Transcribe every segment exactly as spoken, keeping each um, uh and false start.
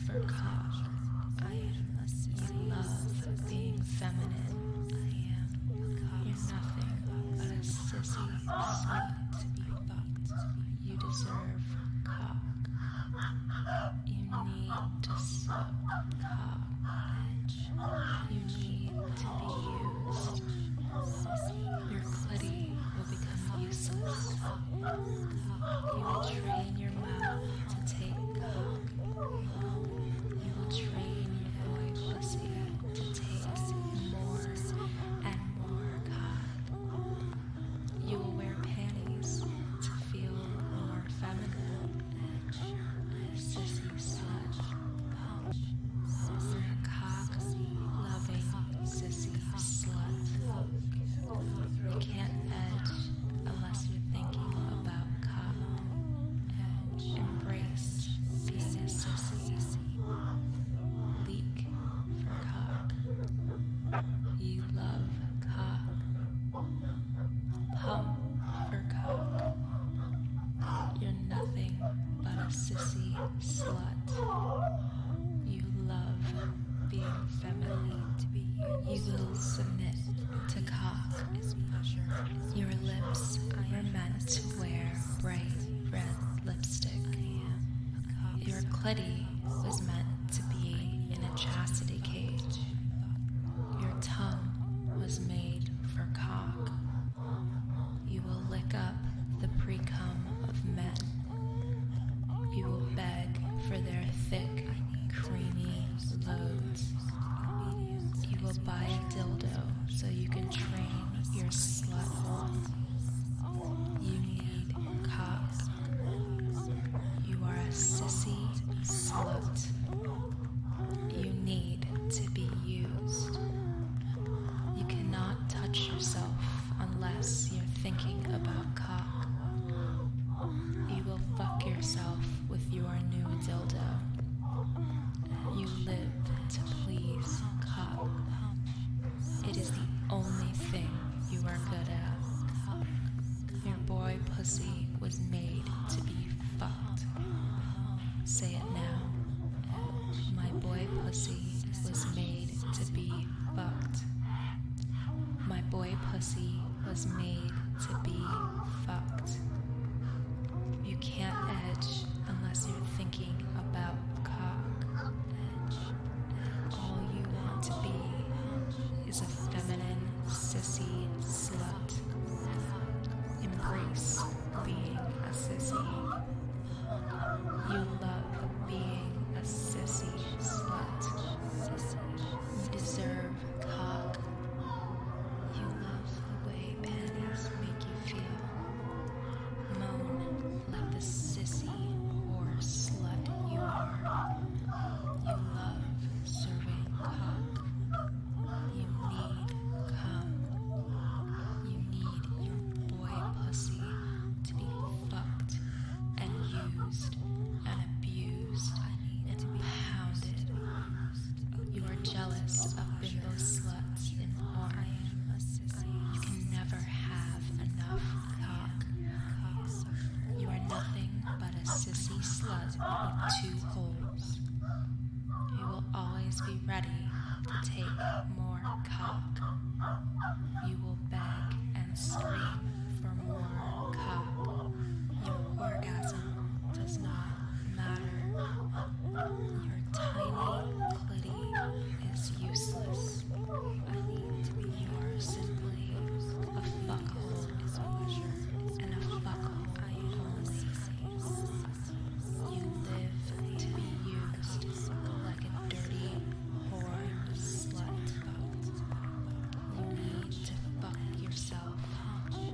for cock. I am a sissy. You love being feminine. I am a cock. You're nothing but a sissy slut to be fucked. You deserve cock. You need to suck cock. You need to be used. Your clitty will become useless. You will train your mouth to take cock. You will train your boy pussy to take more and more cock. You will wear panties to feel more feminine. Sissy slut. You're a cock-loving sissy slut. You can't edge unless you're thinking about cock. Embrace being a sissy. Leak for cock. You love cock. Pump for cock. You're nothing but a sissy slut. You love being feminine. You will submit to cock. Your lips are meant to wear bright red lipstick. Your clitty was meant to be in a chastity cage. Your tongue was made for cock. You will lick up the pre-cum of men. You will beg for their thick, creamy loads. You will buy a dildo so you can train your slut hole. You need cock. You are a sissy slut. You need to be used. You cannot touch yourself unless you're thinking about cock. You will fuck yourself with your new dildo. You live to please cock. It is the only thing you are good at. Your boy pussy was made to be fucked. Say it now. My boy pussy was made to be fucked. My boy pussy was made to be fucked. You can't edge unless you're thinking about cock. All you want to be is a feminine, sissy slut. Embrace being a sissy. You love being a sissy slut. You deserve cock. You love the way panties make you feel. Moan like the sissy or slut you are. You love serving cock. You need cum. You need your boy pussy to be fucked and used and abused and pounded. You are jealous of bimbo sluts in porn. You can never have enough cock. You are nothing but a sissy slut with two holes. You will always be ready to take more cock. You will beg and scream for more cock. Your orgasm does not matter. Your tiny clitty is useless. I need to be yours simply a fuckhole and a fuckhole only. You live to be used like a dirty whore slut. You need to fuck yourself.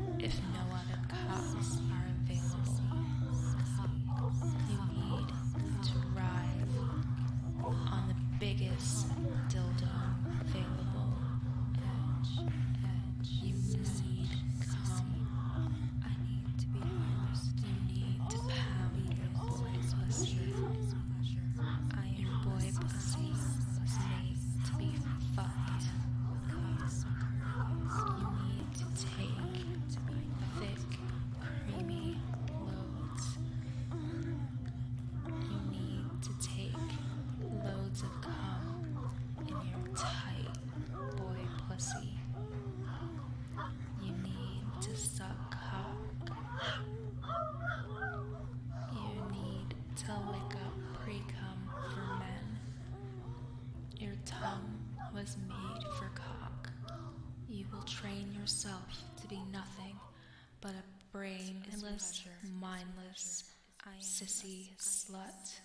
Cum was made for cock. You will train yourself to be nothing but a brainless, mindless, sissy slut.